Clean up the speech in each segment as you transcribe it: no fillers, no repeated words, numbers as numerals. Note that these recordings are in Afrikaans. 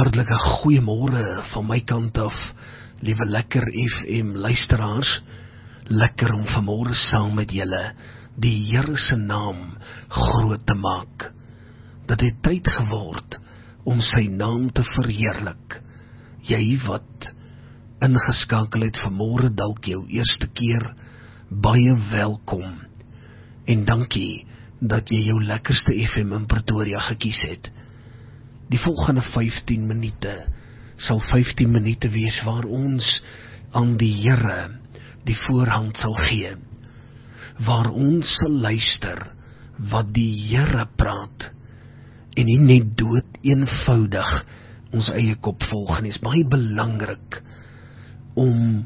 Hartlike goeiemôre van my kant af, liewe Lekker FM luisteraars. Lekker om vanmôre saam met julle die Here se naam groot te maak. Dit het tyd geword om sy naam te verheerlik. Jy wat ingeskakel het vanmôre, dalk jou eerste keer, baie welkom. En dankie dat jy jou lekkerste FM in Pretoria gekies het. Die volgende 15 minute sal 15 minute wees waar ons aan die Here die voorhand sal gee, waar ons sal luister wat die Here praat, en nie net dood eenvoudig ons eie kop volg nie. Is baie belangrik om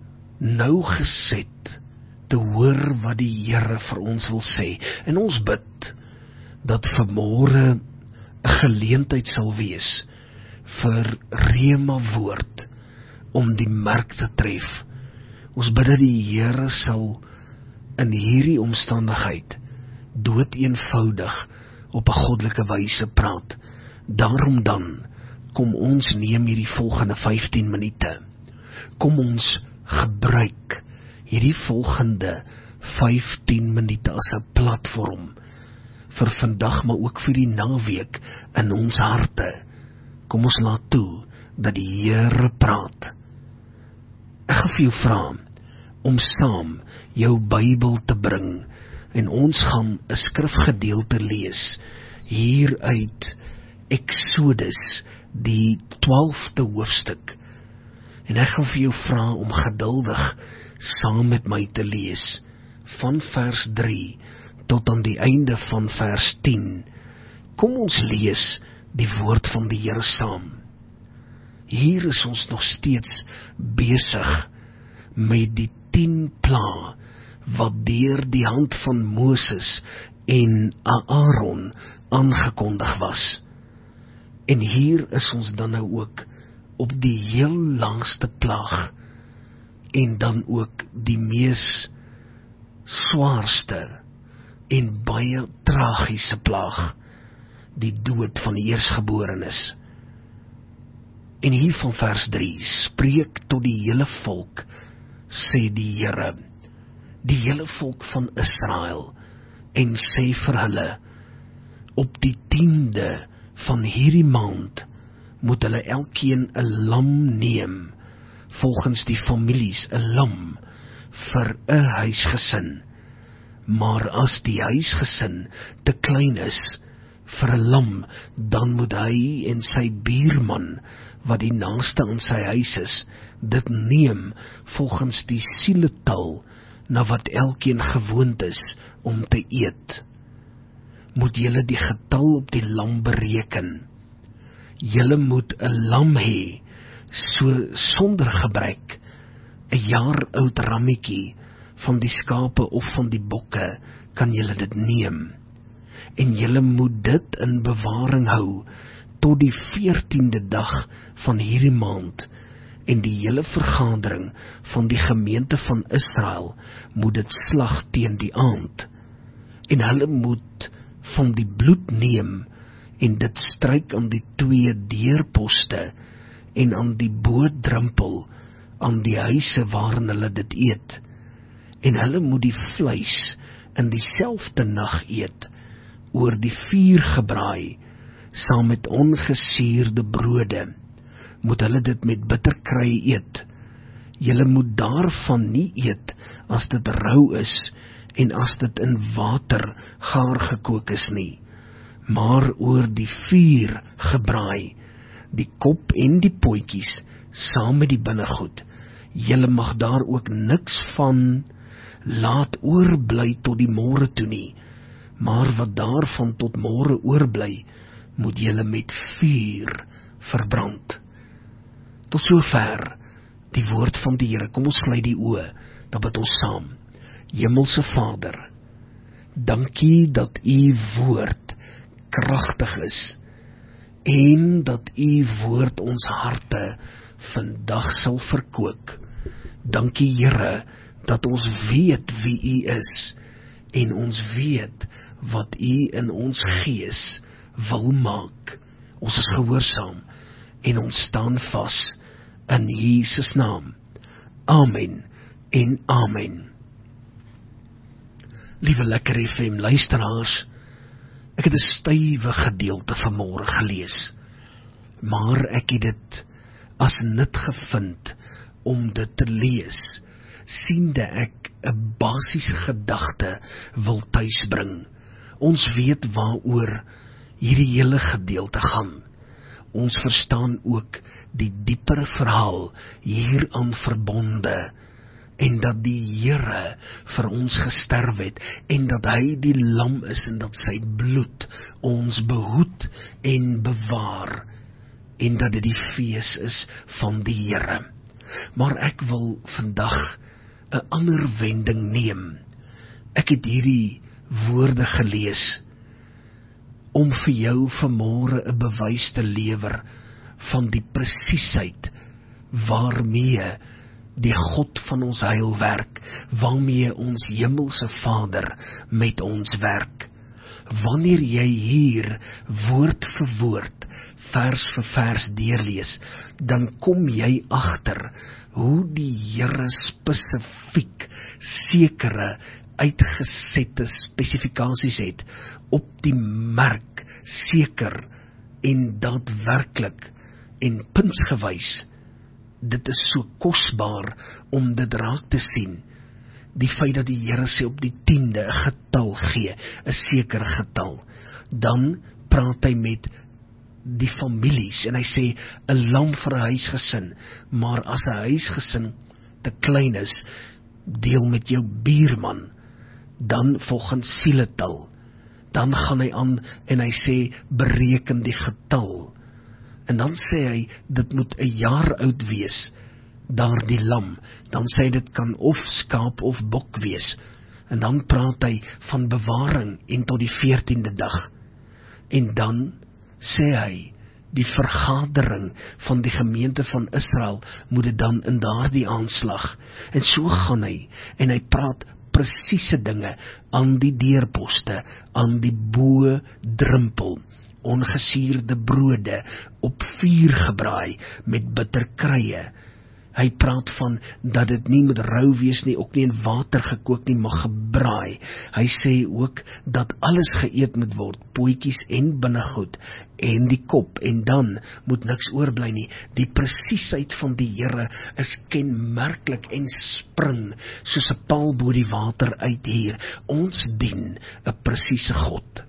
nougeset te hoor wat die Here vir ons wil sê, en ons bid dat vanmôre 'n geleentheid sal wees vir Rema woord om die mark te tref. Ons bid dat die Here sal in hierdie omstandigheid dood eenvoudig op 'n goddelike wyse praat. Daarom dan, kom ons neem hierdie volgende 15 minute. Kom ons gebruik hierdie volgende 15 minute as 'n platform vir vandag, maar ook vir die naweek in ons harte. Kom ons laat toe dat die Here praat. Ek gaan vir jou vra om saam jou Bybel te bring, en ons gaan 'n skrifgedeelte lees hier uit Exodus, die 12de hoofstuk. En ek gaan vir jou vra om geduldig saam met my te lees van vers 3 tot aan die einde van vers 10. Kom ons lees die woord van die Here saam. Hier is ons nog steeds besig met die 10 pla wat deur die hand van Moses en Aaron aangekondig was. En hier is ons dan nou ook op die heel langste plaag, en dan ook die mees swaarste en baie tragiese plaag, die dood van die eersgeborenes. En hier van vers 3, spreek tot die hele volk, sê die Here, die hele volk van Israel, en sê vir hulle, op die 10de van hierdie maand, moet hulle elkeen 'n lam neem, volgens die families 'n lam, vir 'n huisgesin. Maar as die huisgesin te klein is vir 'n lam, dan moet hy en sy buurman, wat die naaste aan sy huis is, dit neem volgens die sieletal, na wat elkeen gewoond is om te eet. Moet julle die getal op die lam bereken. Julle moet 'n lam hê, so sonder gebrek, 'n jaar oud rammetjie, van die skape of van die bokke, kan julle dit neem. En julle moet dit in bewaring hou, tot die 14de dag van hierdie maand, en die hele vergadering van die gemeente van Israel, moet dit slag teen die aand. En hulle moet van die bloed neem, en dit stryk aan die 2 deurposte, en aan die boordrempel, aan die huise waarin hulle dit eet. En hulle moet die vleis in dieselfde nag eet, oor die vuur gebraai, saam met ongesuurde brode, moet hulle dit met bitterkry eet. Julle moet daarvan nie eet, as dit rou is, en as dit in water gaar gekook is nie, maar oor die vuur gebraai, die kop en die potjies, saam met die binnegoed. Julle mag daar ook niks van laat oorbly tot die môre toe nie, maar wat daarvan tot môre oorbly, moet julle met vuur verbrand. Tot sover die woord van die Here. Kom ons sluit die oë, dan bid ons saam. Hemelse Vader, dankie dat u woord kragtig is, en dat u woord ons harte vandag sal verkoop. Dankie Here, dat ons weet wie u is, en ons weet wat u in ons gees wil maak. Ons is gehoorsaam en ons staan vas in Jesus naam. Amen en amen. Liewe Lekker FM luisteraars, ek het 'n stywe gedeelte vanmôre gelees, maar ek het dit as nut gevind om dit te lees, siende ek 'n basiese gedagte wil tuisbring. Ons weet waaroor hierdie hele gedeelte gaan. Ons verstaan ook die diepere verhaal hieraan verbonde, en dat die Here vir ons gesterf het, en dat hy die lam is, en dat sy bloed ons behoed en bewaar, en dat dit die fees is van die Here. Maar ek wil vandag 'n ander wending neem. Ek het hierdie woorde gelees om vir jou vanmôre 'n bewys te lewer van die presiesheid waarmee die God van ons heil werk, waarmee ons hemelse Vader met ons werk. Wanneer jy hier woord vir woord, vers vir vers deurlees, dan kom jy agter hoe die Here spesifiek sekere uitgesette spesifikasies het, op die merk seker en daadwerklik en puntsgewys. Dit is so kosbaar om dit raak te sien. Die feit dat die Here sê op die 10de 'n getal gee, 'n sekere getal. Dan praat hy met die families en hy sê 'n lam vir 'n huisgesin, maar as 'n huisgesin te klein is, deel met jou buurman, dan volgens sieletal. Dan gaan hy aan en hy sê bereken die getal. En dan sê hy, dit moet 'n jaar oud wees, daardie lam. Dan sê hy, dit kan of skaap of bok wees. En dan praat hy van bewaring en tot die 14de dag. En dan sê hy, die vergadering van die gemeente van Israel moet dit dan in daardie aanslag. En so gaan hy, en hy praat presiese dinge aan die deurposte, aan die bo drempel, ongesuurde brode op vuur gebraai met bitterkrye. Hy praat van dat dit nie moet rou wees nie, ook nie in water gekook nie, maar gebraai. Hy sê ook dat alles geëet moet word, pootjies en binnegoed en die kop, en dan moet niks oorbly nie. Die presiesheid van die Here is kenmerklik en spring soos 'n paal bo die water uit hier. Ons dien 'n presiese God.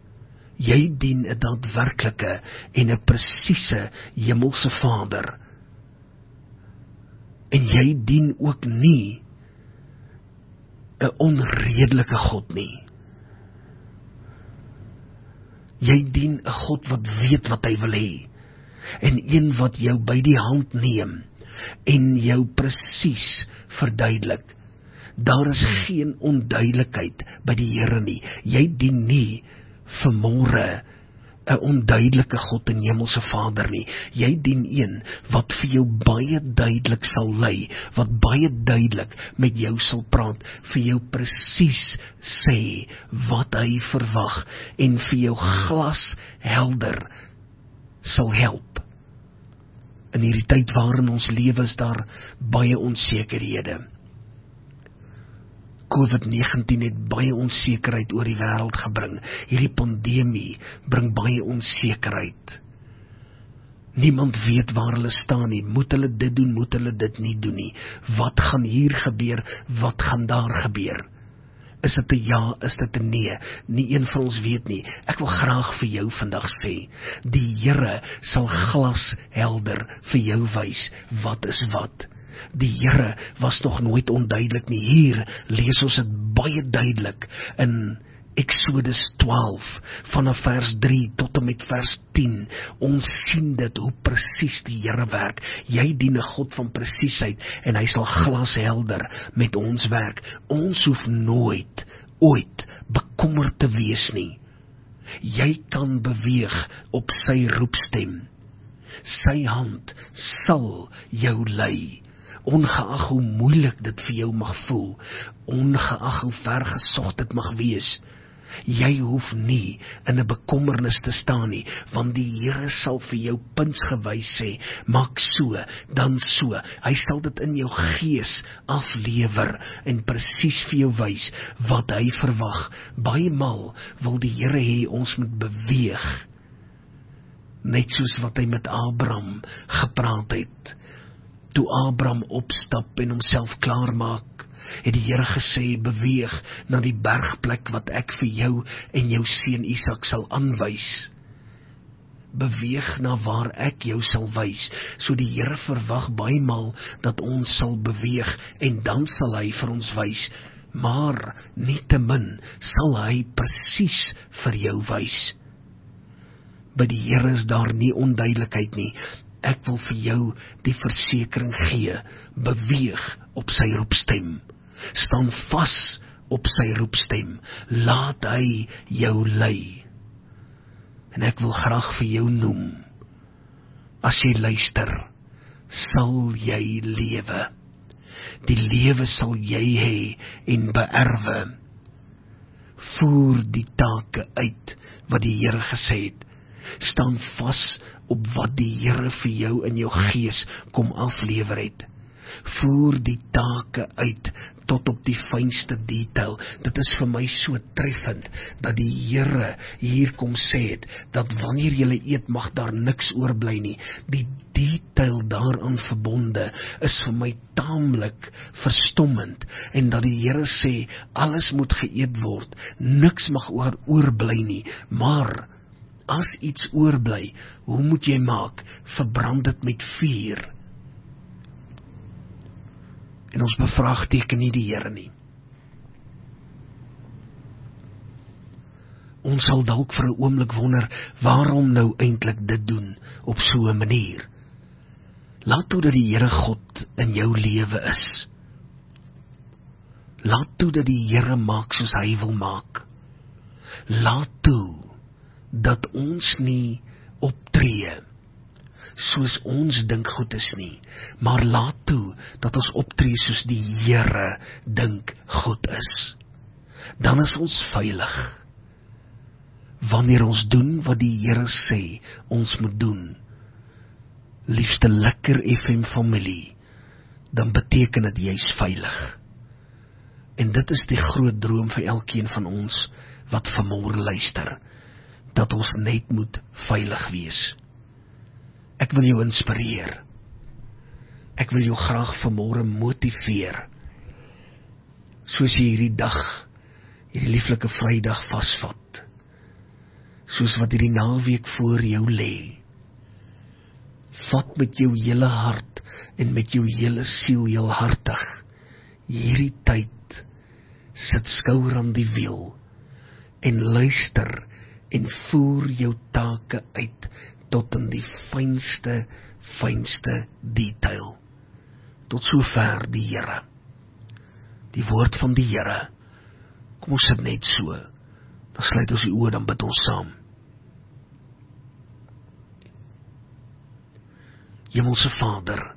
Jy dien 'n daadwerklike en 'n presiese hemelse Vader. En jy dien ook nie 'n onredelike God nie. Jy dien 'n God wat weet wat hy wil hê, en een wat jou by die hand neem en jou presies verduidelik. Daar is geen onduidelikheid by die Here nie. Jy dien nie vanmôre 'n onduidelike God en hemelse Vader nie. Jy dien een wat vir jou baie duidelik sal lei, wat baie duidelik met jou sal praat, vir jou presies sê wat hy verwag, en vir jou glashelder sal help. In hierdie tyd waarin ons lewe is daar baie onsekerhede. COVID-19 het baie onsekerheid oor die wêreld gebring. Hierdie pandemie bring baie onsekerheid. Niemand weet waar hulle staan nie. Moet hulle dit doen, moet hulle dit nie doen nie. Wat gaan hier gebeur, wat gaan daar gebeur? Is dit 'n ja, is dit 'n nee? Nie een van ons weet nie. Ek wil graag vir jou vandag sê, die Here sal glashelder vir jou wys wat is wat. Die Here was nog nooit onduidelik nie. Hier lees ons dit baie duidelik in Exodus 12, vanaf vers 3 tot en met vers 10. Ons sien dit, hoe presies die Here werk. Jy dien 'n God van presiesheid, en hy sal glashelder met ons werk. Ons hoef nooit, ooit bekommerd te wees nie. Jy kan beweeg op sy roepstem. Sy hand sal jou lei. Ongeag hoe moeilik dit vir jou mag voel, ongeag hoe ver gesog dit mag wees, Jy hoef nie in 'n bekommernis te staan nie, want die Here sal vir jou puntsgewys sê, maak so, dan so. Hy sal dit in jou gees aflewer en presies vir jou wys wat hy verwag. Baie maal wil die Here hê ons moet beweeg, net soos wat hy met Abraham gepraat het. Toe Abraham opstap en homself klaarmaak, het die Here gesê, beweeg na die bergplek wat ek vir jou en jou seun Isak sal aanwys. Beweeg na waar ek jou sal wys. So die Here verwag baie maal dat ons sal beweeg en dan sal hy vir ons wys. Maar nietemin sal hy presies vir jou wys. By die Here is daar nie onduidelikheid nie. Ek wil vir jou die versekering gee, beweeg op sy roepstem. Staan vas op sy roepstem. Laat hy jou lei. En ek wil graag vir jou noem, as jy luister, sal jy lewe. Die lewe sal jy hê en beerwe. Voer die take uit wat die Here gesê het. Staan vas op wat die Here vir jou in jou gees kom aflewer het. Voer die take uit tot op die fynste detail. Dit is vir my so treffend dat die Here hier kom sê het, dat wanneer jy eet mag daar niks oorbly nie. Die detail daaraan verbonde is vir my taamlik verstommend, en dat die Here sê, alles moet geëet word, niks mag oorbly nie, maar as iets oorbly, hoe moet jy maak? Verbrand dit met vuur. En ons bevraagteken nie die Here nie. Ons sal dalk vir 'n oomblik wonder, waarom nou eintlik dit doen, op so 'n manier. Laat toe dat die Here God in jou lewe is. Laat toe dat die Here maak soos hy wil maak. Laat toe dat ons nie optree soos ons dink goed is nie, maar laat toe dat ons optree soos die Here dink goed is. Dan is ons veilig. Wanneer ons doen wat die Here sê ons moet doen, liefste Lekker FM familie, dan beteken dit jy's veilig. En dit is die groot droom vir elkeen van ons wat vanmôre luister, dat ons net moet veilig wees. Ek wil jou inspireer. Ek wil jou graag vanmôre motiveer. Soos jy hierdie dag, hierdie lieflike Vrydag vasvat. Soos wat hierdie naweek voor jou lê. Vat met jou hele hart en met jou hele siel heel hartig hierdie tyd, sit skouer aan die wiel en luister en voer jou take uit tot in die fynste detail. Tot sover die Here. Die woord van die Here. Kom ons sit net so. Dan sluit ons die oë, dan bid ons saam. Hemelse Vader,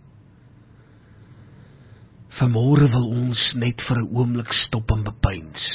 vanmôre wil ons net vir 'n oomblik stop en bepeins.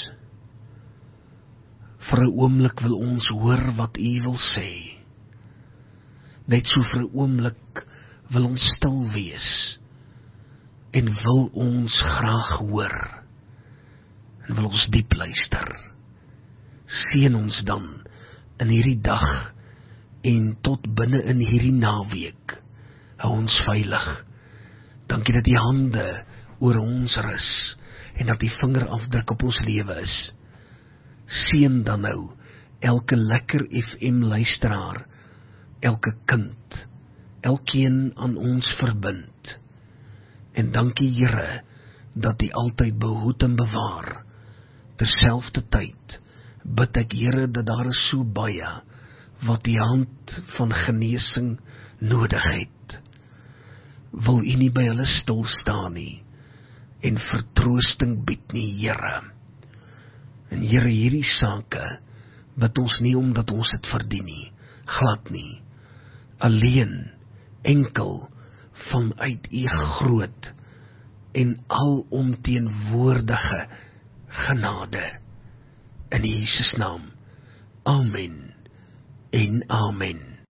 Vir 'n oomblik wil ons hoor wat U wil sê. Net so vir 'n oomblik wil ons stil wees en wil ons graag hoor en wil ons diep luister. Seën ons dan in hierdie dag en tot binne in hierdie naweek. Hou ons veilig. Dankie dat die hande oor ons rus en dat die vingerafdruk op ons lewe is. Seën dan nou elke Lekker FM luisteraar, elke kind, elkeen aan ons verbind. En dankie Here, dat U altyd behoed en bewaar. Terselfdertyd bid ek Here, dat daar is so baie wat die hand van genesing nodig het. Wil U nie by hulle stil staan nie en vertroosting bied nie, Here. En Here, hierdie sake bid ons nie omdat ons het verdien nie, glad nie. Alleen, enkel, vanuit U groot en alomteenwoordige genade in Jesus naam. Amen en amen.